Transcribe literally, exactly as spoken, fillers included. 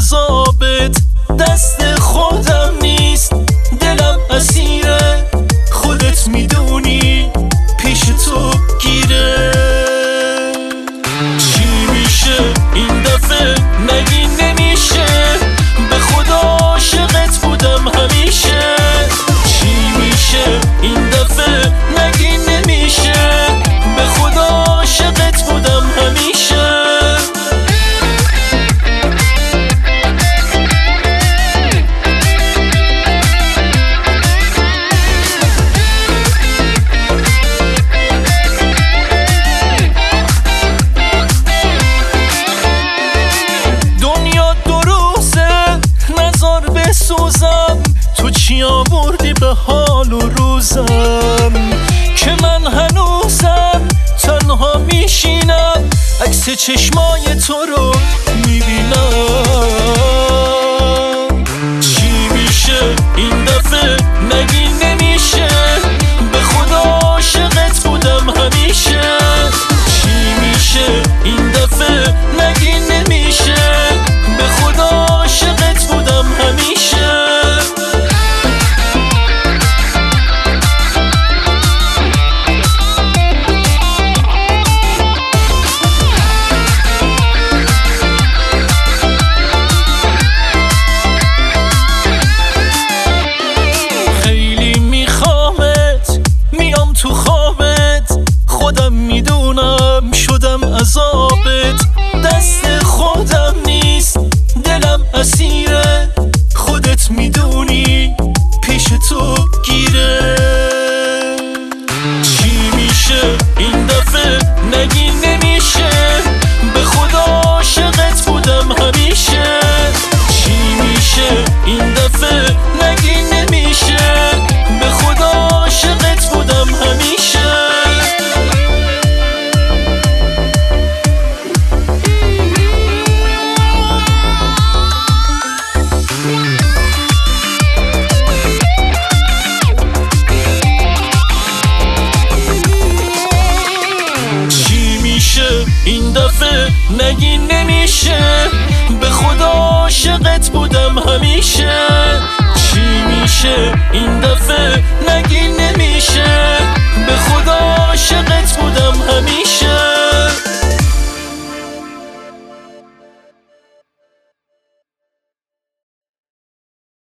عذابت، دست خودم نیست، دلم اسیره، خودت میدونی پیش تو گیره. چی میشه این دفعه؟ نگی نمیشه، به خدا عاشقت بودم همیشه. چی میشه این دفعه؟ نگی نمیشه، به خدا عاشقت بودم همیشه. سوزم تو چی آوردی به حال و روزم، که من هنوزم تنها میشینم، عکس چشمای تو رو میبینم. چی میشه این دفعه؟ نگی نمیشه، به خدا عاشقت بودم همیشه. چی میشه این دفعه؟ نگی نمیشه، به خدا عاشقت بودم همیشه. خیلی میخوامت، میام تو خوابت، خودم میدونم شدم عذابت، دست خودم نیست، دلم اسیره، خودت میدونی پیش تو گیره. چی میشه این دفعه؟ نگی نمیشه، به خدا عاشقت بودم همیشه. چی میشه این دفعه؟ نگی نمیشه، به خدا عاشقت بودم همیشه. این دفعه نگی نمیشه، به خدا عاشقت بودم همیشه. چی میشه این دفعه؟ نگی